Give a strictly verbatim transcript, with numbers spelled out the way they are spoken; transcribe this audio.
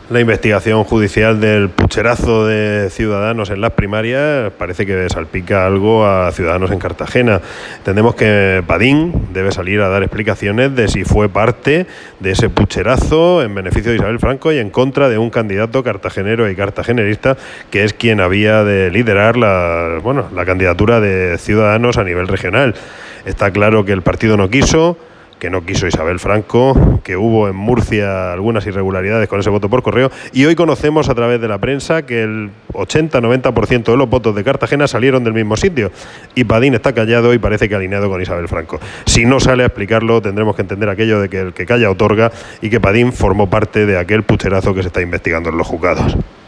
La investigación judicial del pucherazo de Ciudadanos en las primarias parece que salpica algo a Ciudadanos en Cartagena. Entendemos que Padín debe salir a dar explicaciones de si fue parte de ese pucherazo en beneficio de Isabel Franco y en contra de un candidato cartagenero y cartagenerista que es quien había de liderar la, bueno, la candidatura de Ciudadanos a nivel regional. Está claro que el partido no quiso, que no quiso Isabel Franco, que hubo en Murcia algunas irregularidades con ese voto por correo, y hoy conocemos a través de la prensa que el ochenta a noventa por ciento de los votos de Cartagena salieron del mismo sitio, y Padín está callado y parece que alineado con Isabel Franco. Si no sale a explicarlo, tendremos que entender aquello de que el que calla otorga, y que Padín formó parte de aquel pucherazo que se está investigando en los juzgados.